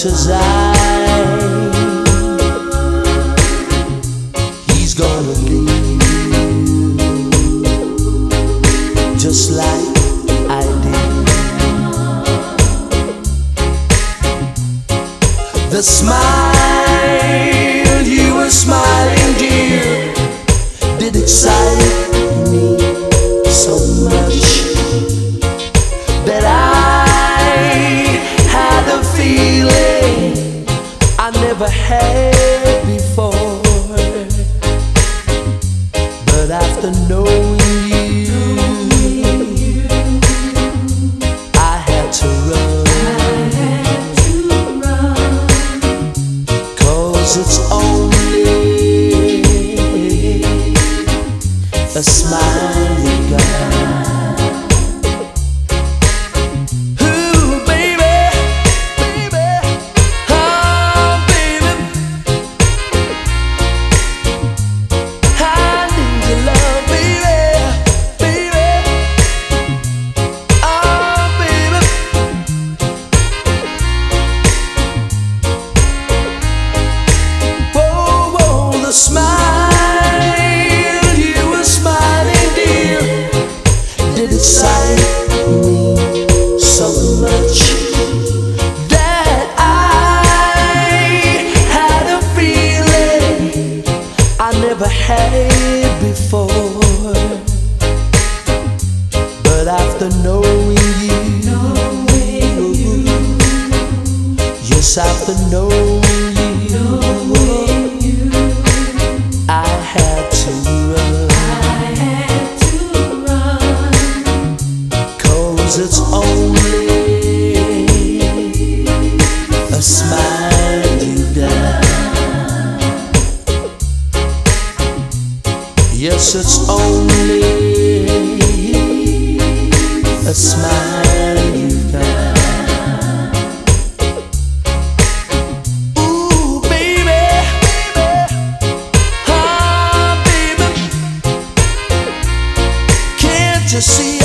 much as he's gonna leave just like I did. The smile you were smiling, dear, did excite me so much that I had a feeling I never had before. But after knowing you, I had to run. 'Cause it's only a smile you got. Smile you were smiling, dear, did excite me so much that I had a feeling I never had before. But after knowing you, yes, after knowing you, I had to run. 'Cause it's only a smile you got. Yes, it's only a smile you got. You see